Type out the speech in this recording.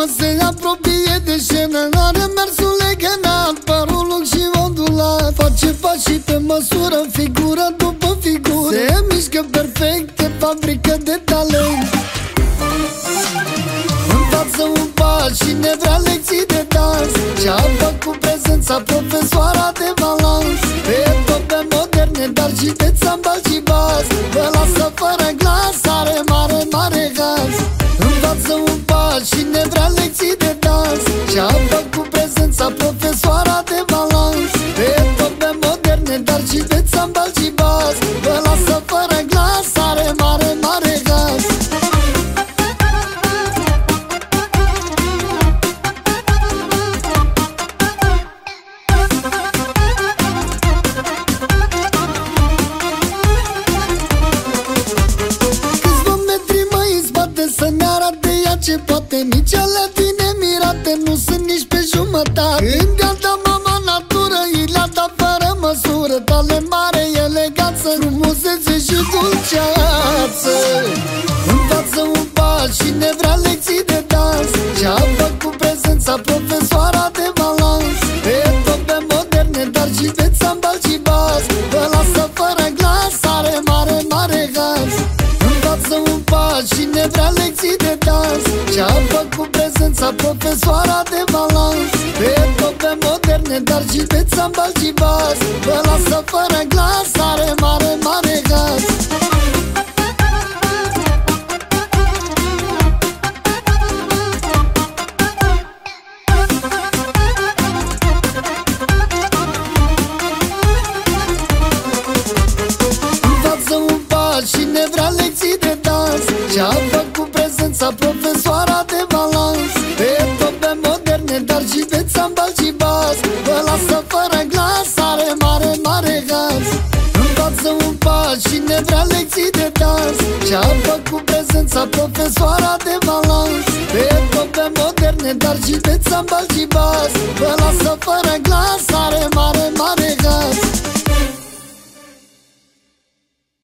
mă se apropie de scenă, are mersul legănat, părul lung și ondulat, face pași pe măsură, figură după figură, se mișcă perfect, e fabrică de talent. În față un pas și ne vrea lecții de dans, și-a făcut prezența profesoara de balans. Pe tope moderne, dar și de țambal și bas, vă lasă fără glas, are mare, mare gaz. În față un pas și ne vrea lecții de dans, și-a făcut prezența profesoara de balans. Pe tope moderne, dar și de țambal și bas, vă lasă fără glas, are mare, mare gaz. Să ne arate ea ce poate, nici alea din Emirate nu sunt nici pe jumătate. Când i-a dat mama natură, i le-a dat fără măsură, talent mare, eleganță, frumusețe și dulceață. În față un pas și ne vrea lecții de dans, și-a făcut prezența profesoara de balans. Pe tope moderne, dar și de țambal și bas, vă lasă fără glas, are mare, mare gaz. În față un pas și ne vrea lecții de dans, și-a făcut prezența profesoara de balans. Pe tope moderne, dar și de țambal și bas, vă lasă fără glas, are mare, mare gaz. Și ne vrea lecții de dans, și-a făcut prezența profesoara de balans. Pe tope moderne, dar și de țambal și bas, vă lasă fără glas, are mare, mare gaz. În față un pas și ne vrea lecții de dans, și-a făcut prezența profesoara de balans. Pe tope moderne, dar și de țambal și bas, vă lasă fără glas, are mare, mare gaz.